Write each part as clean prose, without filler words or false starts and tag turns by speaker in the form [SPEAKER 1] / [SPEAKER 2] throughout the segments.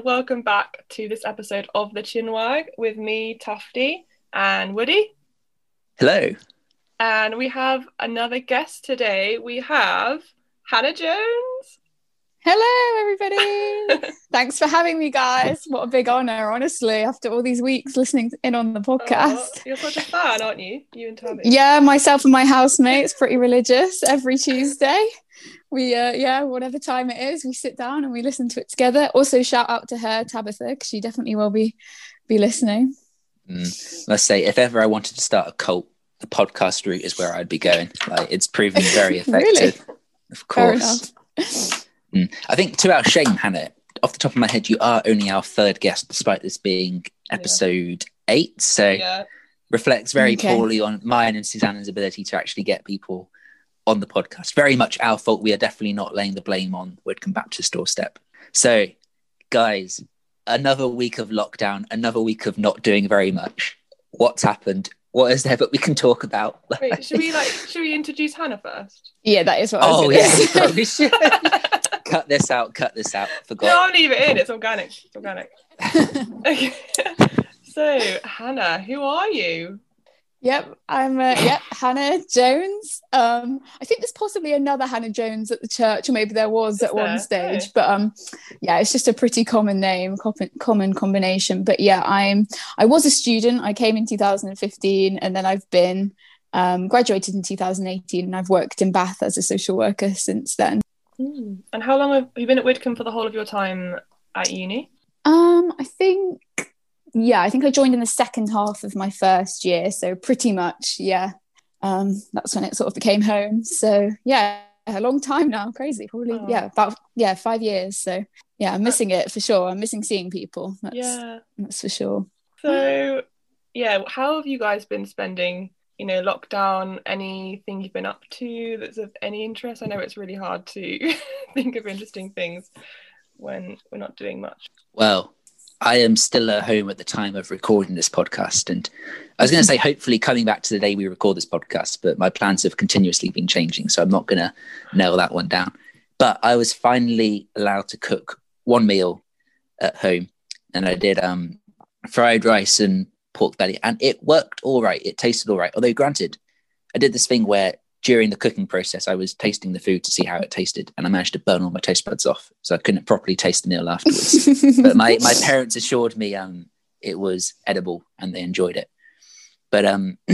[SPEAKER 1] welcome back to this episode of The Chinwag with me, Tufty, and Woody.
[SPEAKER 2] Hello.
[SPEAKER 1] And we have another guest today. We have Hannah Jones.
[SPEAKER 3] Hello, everybody. Thanks for having me, guys. What a big honour, honestly, after all these weeks listening in on the podcast.
[SPEAKER 1] You're such a fan, aren't you? You and Tabby.
[SPEAKER 3] Yeah, myself and my housemates, pretty religious. Every Tuesday, we, whatever time it is, we sit down and we listen to it together. Also, shout out to her, Tabitha, because she definitely will be listening.
[SPEAKER 2] Let's say, if ever I wanted to start a cult, the podcast route is where I'd be going. Like, it's proven very effective.
[SPEAKER 3] Really?
[SPEAKER 2] Of course. I think, to our shame, Hannah, off the top of my head, you are only our third guest, despite this being episode 8. So reflects very poorly on mine and Susanna's ability to actually get people on the podcast. Very much our fault. We are definitely not laying the blame on Widcombe Baptist doorstep. So, guys, another week of lockdown, another week of not doing very much. What's happened? What is there that we can talk about?
[SPEAKER 1] Wait, should we introduce Hannah first?
[SPEAKER 3] Yeah, that is what I was going to say.
[SPEAKER 2] Probably should. Cut this out. Forgot.
[SPEAKER 1] No, I'll leave it in. It's organic. Okay. So, Hannah, who are you?
[SPEAKER 3] Yep, I'm Hannah Jones. I think there's possibly another Hannah Jones at the church, or maybe there was at one stage. Oh. But it's just a pretty common name, common combination. But yeah, I was a student. I came in 2015, and then I've been graduated in 2018, and I've worked in Bath as a social worker since then.
[SPEAKER 1] And how long have you been at Widcombe for the whole of your time at uni?
[SPEAKER 3] I think I joined in the second half of my first year, so pretty much, that's when it sort of became home. So yeah, a long time now, crazy, probably, about 5 years. So yeah, I'm missing it for sure. I'm missing seeing people. That's for sure.
[SPEAKER 1] So yeah, how have you guys been spending, lockdown? Anything you've been up to that's of any interest? I know it's really hard to think of interesting things when we're not doing much.
[SPEAKER 2] Well, I am still at home at the time of recording this podcast, and I was going to say hopefully coming back to the day we record this podcast, but my plans have continuously been changing, so I'm not going to nail that one down. But I was finally allowed to cook one meal at home, and I did fried rice and pork belly, and it worked all right. It tasted all right, although granted, I did this thing where during the cooking process, I was tasting the food to see how it tasted, and I managed to burn all my taste buds off, so I couldn't properly taste the meal afterwards. But my parents assured me it was edible and they enjoyed it. But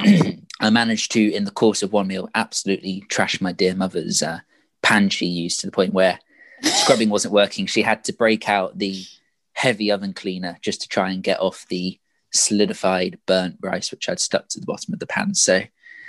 [SPEAKER 2] I managed to, in the course of one meal, absolutely trash my dear mother's pan she used, to the point where scrubbing wasn't working. She had to break out the heavy oven cleaner just to try and get off the solidified burnt rice which I'd stuck to the bottom of the pan. So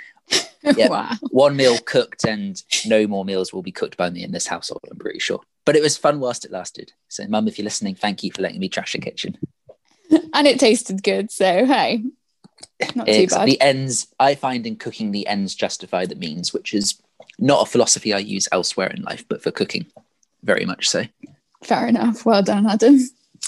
[SPEAKER 2] yeah, wow. One meal cooked, and no more meals will be cooked by me in this household, I'm pretty sure. But it was fun whilst it lasted. So, Mum, if you're listening, thank you for letting me trash the kitchen.
[SPEAKER 3] And it tasted good, so hey, not too bad.
[SPEAKER 2] The ends, I find in cooking, the ends justify the means, which is not a philosophy I use elsewhere in life, but for cooking, very much so.
[SPEAKER 3] Fair enough. Well done, Adam.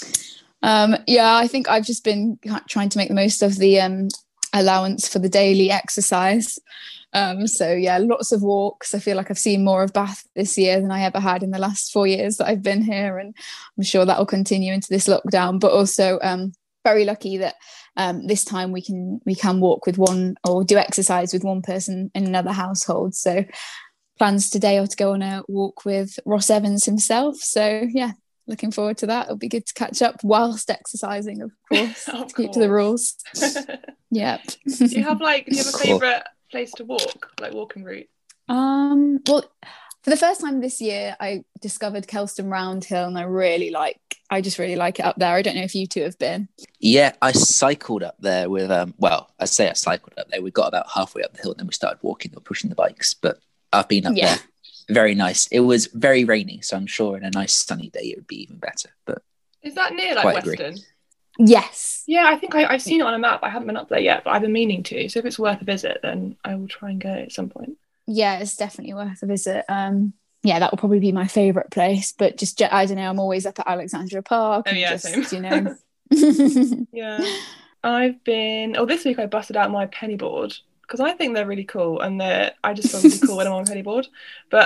[SPEAKER 3] I think I've just been trying to make the most of the allowance for the daily exercise. Lots of walks. I feel like I've seen more of Bath this year than I ever had in the last 4 years that I've been here, and I'm sure that will continue into this lockdown. But also very lucky that this time we can walk with one, or do exercise with one person in another household. So plans today are to go on a walk with Ross Evans himself. So yeah, looking forward to that. It'll be good to catch up whilst exercising, of course, keep to the rules. Yep.
[SPEAKER 1] Do you have a favourite place to walk, like walking route?
[SPEAKER 3] Well, for the first time this year, I discovered Kelston Round Hill, and I just really like it up there. I don't know if you two have been.
[SPEAKER 2] Yeah, I cycled up there with I say I cycled up there. We got about halfway up the hill, and then we started walking or pushing the bikes. But I've been up there. Very nice. It was very rainy, so I'm sure in a nice sunny day it would be even better. But
[SPEAKER 1] is that near Weston?
[SPEAKER 2] Agree.
[SPEAKER 3] Yes.
[SPEAKER 1] Yeah, I think I've seen it on a map. I haven't been up there yet, but I've been meaning to. So if it's worth a visit, then I will try and go at some point.
[SPEAKER 3] Yeah, it's definitely worth a visit. That will probably be my favourite place. But just, I don't know, I'm always up at Alexandra Park.
[SPEAKER 1] Same. Yeah. This week I busted out my penny board, because I think they're really cool, and I just feel really cool when I'm on a penny board. But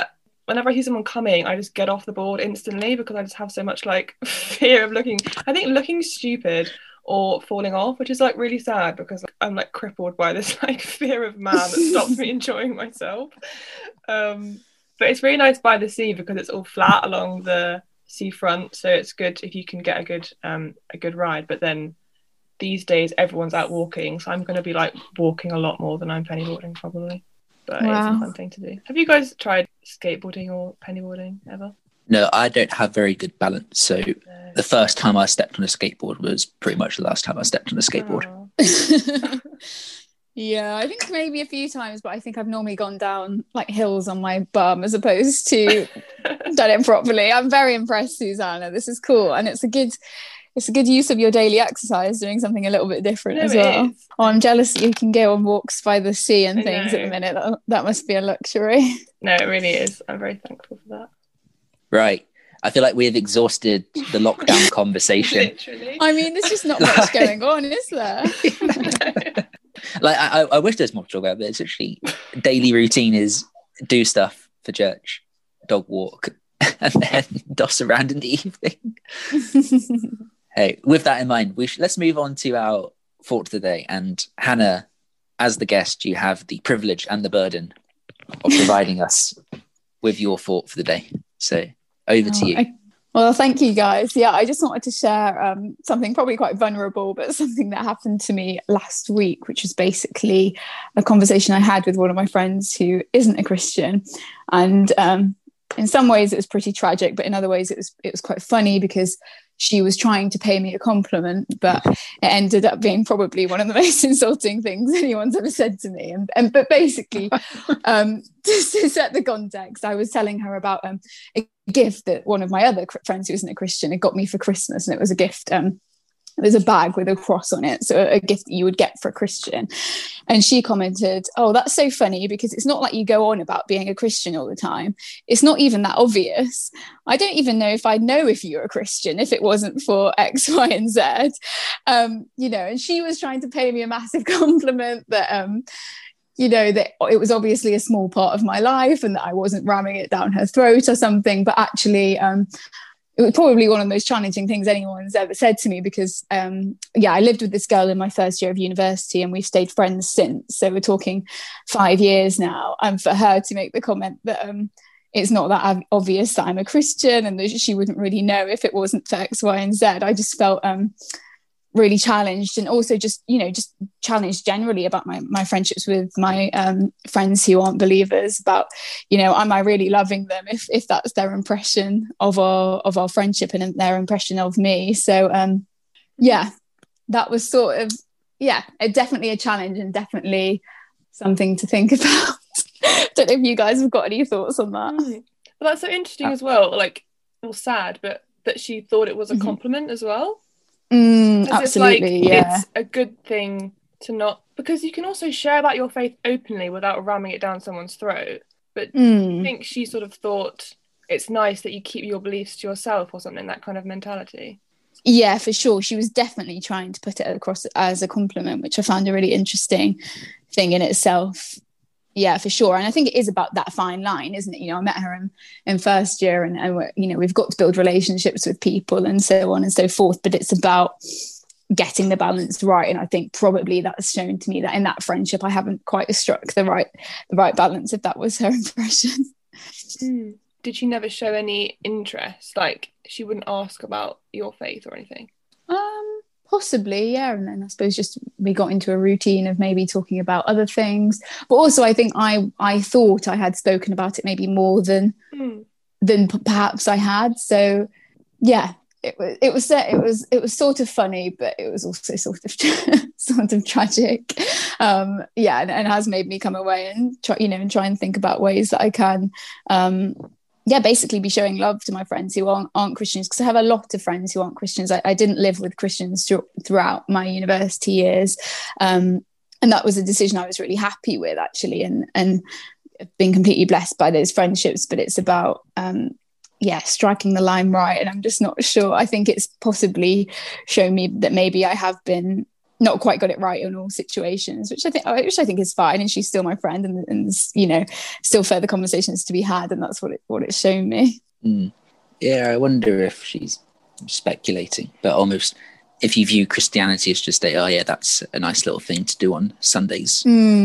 [SPEAKER 1] whenever I see someone coming, I just get off the board instantly because I just have so much like fear of looking stupid or falling off, which is like really sad because I'm like crippled by this like fear of man that stops me enjoying myself. But it's really nice by the sea because it's all flat along the seafront, so it's good if you can get a good ride. But then these days everyone's out walking, so I'm going to be like walking a lot more than I'm pennyboarding probably. But It's a fun thing to do. Have you guys tried skateboarding or pennyboarding ever?
[SPEAKER 2] No, I don't have very good balance. So the first time I stepped on a skateboard was pretty much the last time I stepped on a skateboard.
[SPEAKER 3] Yeah, I think maybe a few times, but I think I've normally gone down like hills on my bum as opposed to done it properly. I'm very impressed, Susanna. This is cool, and it's a good use of your daily exercise, doing something a little bit different as well. Oh, I'm jealous that you can go on walks by the sea and things at the minute. That must be a luxury.
[SPEAKER 1] No, it really is. I'm very thankful for that.
[SPEAKER 2] Right. I feel like we have exhausted the lockdown conversation.
[SPEAKER 1] Literally.
[SPEAKER 3] I mean, there's just not much going on, is there?
[SPEAKER 2] Like, I wish there's more to talk about, but it's actually daily routine is do stuff for church, dog walk, and then doss around in the evening. Hey, with that in mind, let's move on to our thought of the day. And Hannah, as the guest, you have the privilege and the burden of providing us with your thought for the day. So over to you.
[SPEAKER 3] Well, thank you guys. Yeah, I just wanted to share something probably quite vulnerable, but something that happened to me last week, which was basically a conversation I had with one of my friends who isn't a Christian. And in some ways it was pretty tragic, but in other ways it was quite funny because she was trying to pay me a compliment, but it ended up being probably one of the most insulting things anyone's ever said to me. But basically, to set the context, I was telling her about a gift that one of my other friends who isn't a Christian had got me for Christmas, and it was a gift. It was a bag with a cross on it, so a gift that you would get for a Christian. And she commented, "Oh, that's so funny because it's not like you go on about being a Christian all the time. It's not even that obvious. I don't even know if I'd know if you're a Christian if it wasn't for X, Y, and Z." And she was trying to pay me a massive compliment that that it was obviously a small part of my life and that I wasn't ramming it down her throat or something. But actually, it was probably one of the most challenging things anyone's ever said to me because, I lived with this girl in my first year of university and we've stayed friends since. So we're talking 5 years now. And for her to make the comment that it's not that obvious that I'm a Christian and that she wouldn't really know if it wasn't for X, Y, and Z, I just felt really challenged, and also just challenged generally about my friendships with my friends who aren't believers, about am I really loving them if that's their impression of our friendship and their impression of me. So that was sort of definitely a challenge and definitely something to think about. Don't know if you guys have got any thoughts on that.
[SPEAKER 1] Well, that's so interesting as well, like, well, sad, but that she thought it was a compliment as well.
[SPEAKER 3] Absolutely,
[SPEAKER 1] it's a good thing to not, because you can also share about your faith openly without ramming it down someone's throat. But I think she sort of thought it's nice that you keep your beliefs to yourself or something, that kind of mentality.
[SPEAKER 3] Yeah, for sure. She was definitely trying to put it across as a compliment, which I found a really interesting thing in itself. Yeah, for sure. And I think it is about that fine line, isn't it? I met her in first year and we've got to build relationships with people and so on and so forth. But it's about getting the balance right. And I think probably that's shown to me that in that friendship, I haven't quite struck the right balance, if that was her impression.
[SPEAKER 1] Did she never show any interest? Like, she wouldn't ask about your faith or anything?
[SPEAKER 3] Possibly, yeah. And then I suppose just we got into a routine of maybe talking about other things. But also I think I thought I had spoken about it maybe more than perhaps I had. So yeah, it was sort of funny, but it was also sort of tragic. And has made me come away and try and think about ways that I can basically be showing love to my friends who aren't Christians, because I have a lot of friends who aren't Christians. I didn't live with Christians throughout my university years. And that was a decision I was really happy with, actually, and been completely blessed by those friendships. But it's about, striking the line right. And I'm just not sure. I think it's possibly shown me that maybe I have been not quite got it right in all situations, which I think is fine. And she's still my friend, and you know, still further conversations to be had, and that's what it's shown me.
[SPEAKER 2] Yeah, I wonder if she's speculating, but almost if you view Christianity as just that's a nice little thing to do on Sundays.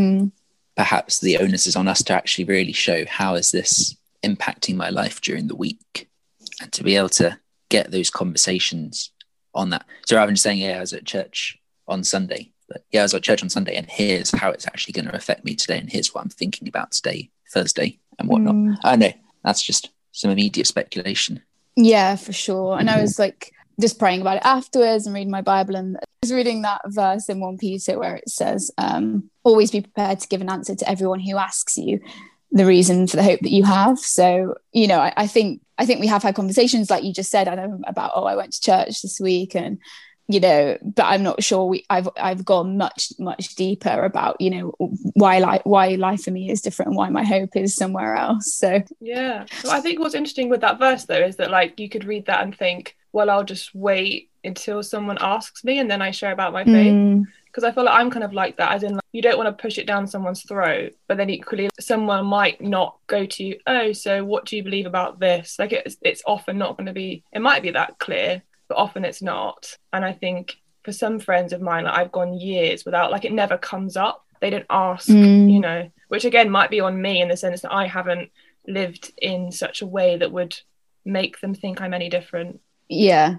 [SPEAKER 2] Perhaps the onus is on us to actually really show how is this impacting my life during the week, and to be able to get those conversations on that. So rather than saying, I was at church on Sunday, but I was at church on Sunday, and here's how it's actually going to affect me today, and here's what I'm thinking about today, Thursday, and whatnot. I know that's just some immediate speculation.
[SPEAKER 3] Yeah, for sure. And I was like just praying about it afterwards and reading my Bible, and I was reading that verse in 1 Peter where it says, always be prepared to give an answer to everyone who asks you the reason for the hope that you have. So, you know, I think we have had conversations like you just said, I know, about, I went to church this week, and you know, but I'm not sure I've gone much deeper about, you know, why life for me is different and why my hope is somewhere else. So
[SPEAKER 1] yeah, well, I think what's interesting with that verse though is that like you could read that and think, well, I'll just wait until someone asks me and then I share about my faith, because I feel like I'm kind of like that, as in like, you don't want to push it down someone's throat, but then equally someone might not go to you, oh, so what do you believe about this? Like it's often not going to be, it might be that clear, but often it's not. And I think for some friends of mine, like I've gone years without, like it never comes up. They don't ask, you know, which again might be on me in the sense that I haven't lived in such a way that would make them think I'm any different.
[SPEAKER 3] Yeah,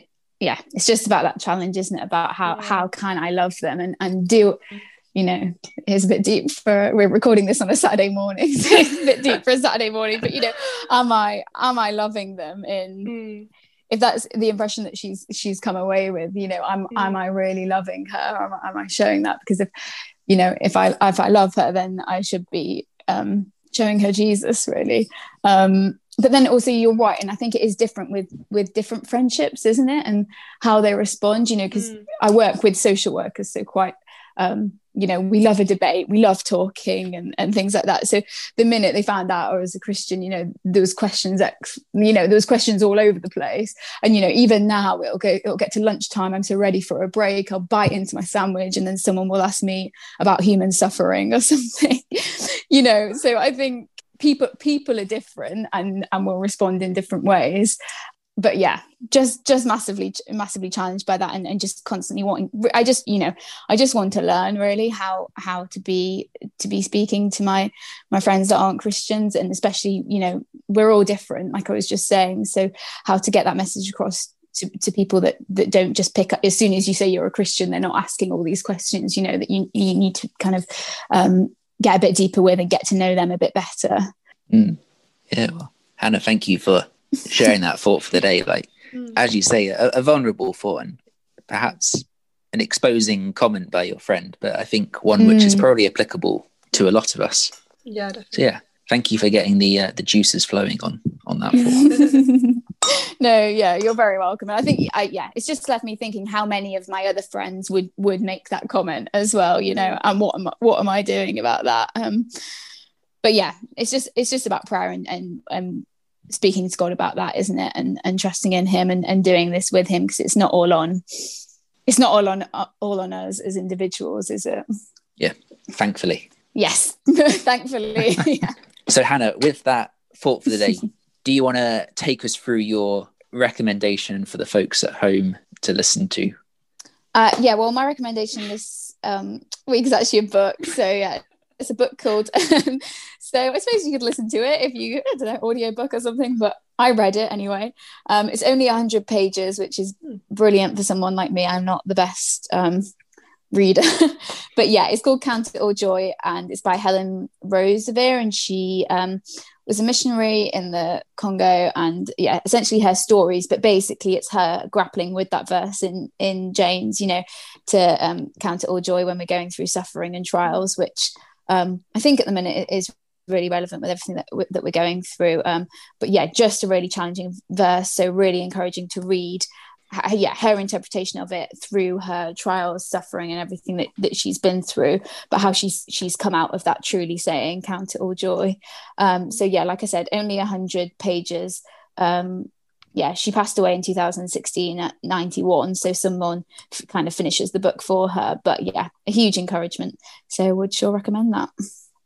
[SPEAKER 3] it's just about that challenge, isn't it? About how can I love them and do, you know, it's a bit deep we're recording this on a Saturday morning, so it's a bit deep for a Saturday morning, but you know, am I loving them in if that's the impression that she's come away with, you know, am I really loving her? Am I showing that? Because if I love her, then I should be showing her Jesus, really. But then also you're right, and I think it is different with different friendships, isn't it? And how they respond, you know, because I work with social workers, so quite you know, we love a debate, we love talking and things like that. So the minute they found out I was a Christian, you know, there was questions all over the place. And, you know, even now it'll get to lunchtime, I'm so ready for a break, I'll bite into my sandwich and then someone will ask me about human suffering or something, you know. So I think people are different and will respond in different ways. But yeah, just massively challenged by that, and just constantly wanting. I just want to learn really how to be speaking to my friends that aren't Christians, and especially, you know, we're all different, like I was just saying. So how to get that message across to people that don't just pick up as soon as you say you're a Christian, they're not asking all these questions, you know, that you need to kind of get a bit deeper with and get to know them a bit better.
[SPEAKER 2] Yeah, well, Hannah, thank you for sharing that thought for the day. Like, as you say, a vulnerable thought and perhaps an exposing comment by your friend, but I think one which is probably applicable to a lot of us.
[SPEAKER 1] Yeah, definitely.
[SPEAKER 2] So yeah, thank you for getting the juices flowing on that thought.
[SPEAKER 3] No, yeah, you're very welcome. And I think it's just left me thinking how many of my other friends would make that comment as well, you know, and what am I doing about that? But yeah, it's just about prayer and speaking to God about that, isn't it? And trusting in him and doing this with him, because it's not all on us as individuals, is it?
[SPEAKER 2] Yeah, thankfully.
[SPEAKER 3] Yes, thankfully. Yeah.
[SPEAKER 2] So Hannah, with that thought for the day, do you want to take us through your recommendation for the folks at home to listen to?
[SPEAKER 3] Yeah, well, my recommendation this week is actually a book. So yeah, it's a book called so I suppose you could listen to it if you, I don't know, audiobook or something, but I read it anyway. It's only 100 pages, which is brilliant for someone like me. I'm not the best reader. But yeah, it's called Count It All Joy, and it's by Helen Roseveare, and she was a missionary in the Congo, and yeah, essentially her stories, but basically it's her grappling with that verse in James, you know, to count it all joy when we're going through suffering and trials, which I think at the minute is really relevant with everything that we're going through. But yeah, just a really challenging verse, so really encouraging to read her interpretation of it through her trials, suffering, and everything that she's been through, but how she's come out of that truly saying count it all joy. So yeah, like I said, only 100 pages, she passed away in 2016 at 91. So someone kind of finishes the book for her. But yeah, a huge encouragement. So would sure recommend that.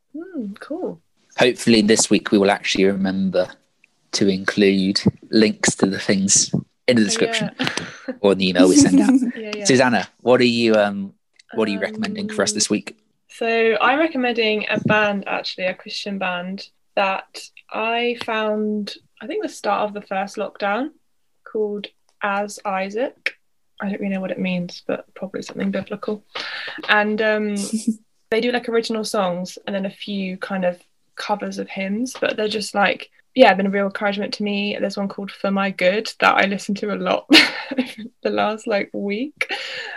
[SPEAKER 1] Cool.
[SPEAKER 2] Hopefully this week we will actually remember to include links to the things in the description or in the email we send out. Susanna, what are you recommending for us this week?
[SPEAKER 1] So I'm recommending a band, actually, a Christian band that I found, I think the start of the first lockdown, called As Isaac. I don't really know what it means, but probably something biblical. And they do like original songs and then a few kind of covers of hymns, but they're just like, been a real encouragement to me. There's one called For My Good that I listen to a lot the last like week,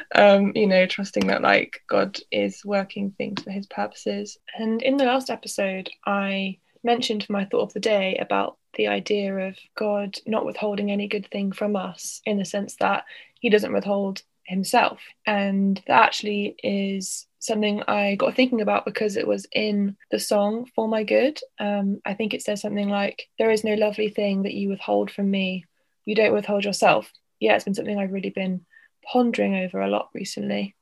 [SPEAKER 1] trusting that like God is working things for his purposes. And in the last episode I mentioned my thought of the day about the idea of God not withholding any good thing from us, in the sense that he doesn't withhold himself. And that actually is something I got thinking about because it was in the song For My Good. I think it says something like, there is no lovely thing that you withhold from me. You don't withhold yourself. Yeah, it's been something I've really been pondering over a lot recently.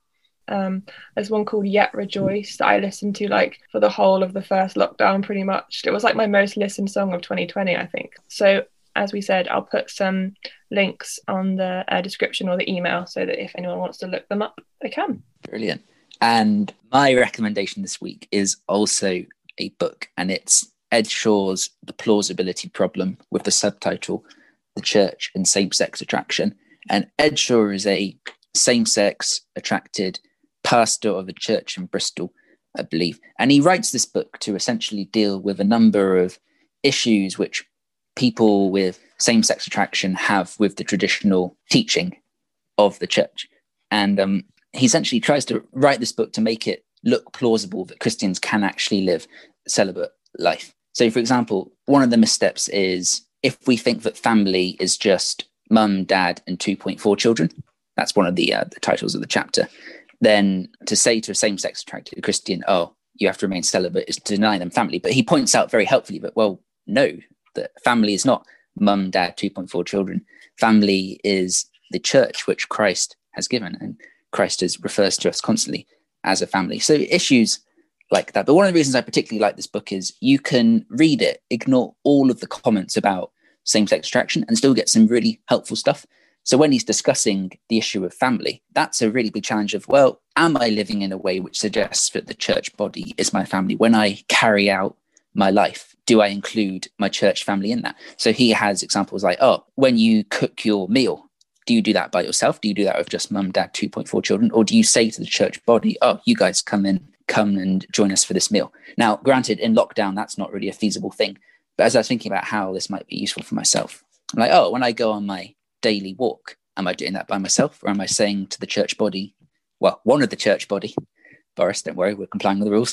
[SPEAKER 1] There's one called Yet Rejoice that I listened to like for the whole of the first lockdown pretty much. It was like my most listened song of 2020, I think. So as we said, I'll put some links on the description or the email so that if anyone wants to look them up, they can.
[SPEAKER 2] Brilliant. And my recommendation this week is also a book, and it's Ed Shaw's The Plausibility Problem, with the subtitle The Church and Same-Sex Attraction. And Ed Shaw is a same-sex attracted pastor of a church in Bristol, I believe. And he writes this book to essentially deal with a number of issues which people with same-sex attraction have with the traditional teaching of the church. And he essentially tries to write this book to make it look plausible that Christians can actually live a celibate life. So, for example, one of the missteps is if we think that family is just mum, dad, and 2.4 children, that's one of the titles of the chapter, then to say to a same-sex attracted Christian, oh, you have to remain celibate, is to deny them family. But he points out very helpfully that, well, no, that family is not mum, dad, 2.4 children. Family is the church which Christ has given, and Christ refers to us constantly as a family. So issues like that. But one of the reasons I particularly like this book is you can read it, ignore all of the comments about same-sex attraction, and still get some really helpful stuff. So when he's discussing the issue of family, that's a really big challenge of, well, am I living in a way which suggests that the church body is my family? When I carry out my life, do I include my church family in that? So he has examples like, oh, when you cook your meal, do you do that by yourself? Do you do that with just mum, dad, 2.4 children? Or do you say to the church body, oh, you guys come and join us for this meal? Now, granted, in lockdown, that's not really a feasible thing. But as I was thinking about how this might be useful for myself, I'm like, oh, when I go on my daily walk, am I doing that by myself? Or am I saying to the church body, well, one of the church body, Boris, don't worry, we're complying with the rules.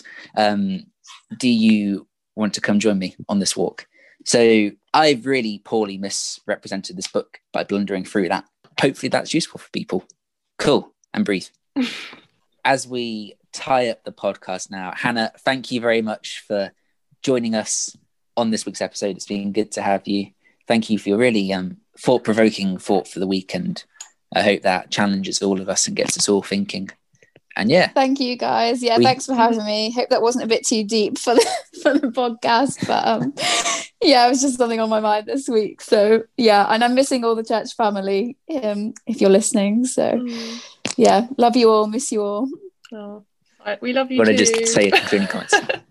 [SPEAKER 2] Do you want to come join me on this walk? So I've really poorly misrepresented this book by blundering through that. Hopefully that's useful for people. Cool. And breathe. As we tie up the podcast now, Hannah, thank you very much for joining us on this week's episode. It's been good to have you. Thank you for your really thought-provoking thought for the week, and I hope that challenges all of us and gets us all thinking. And yeah,
[SPEAKER 3] thank you guys. Yeah, thanks for having me. Hope that wasn't a bit too deep for the podcast, but yeah, it was just something on my mind this week. So yeah, and I'm missing all the church family if you're listening. So yeah, love you all, miss you all.
[SPEAKER 1] Oh, we love you.
[SPEAKER 2] Want to
[SPEAKER 1] too.
[SPEAKER 2] just say it during comments?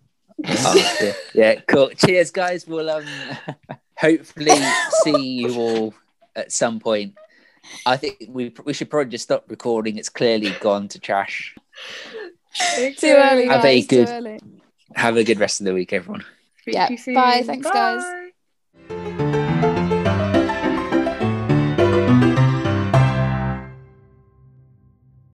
[SPEAKER 2] Yeah, cool. Cheers, guys. We'll hopefully see you all at some point. I think we should probably just stop recording. It's clearly gone to trash.
[SPEAKER 3] Too early, guys.
[SPEAKER 2] Have a good rest of the week, everyone.
[SPEAKER 3] Yeah. Bye. Thanks, guys.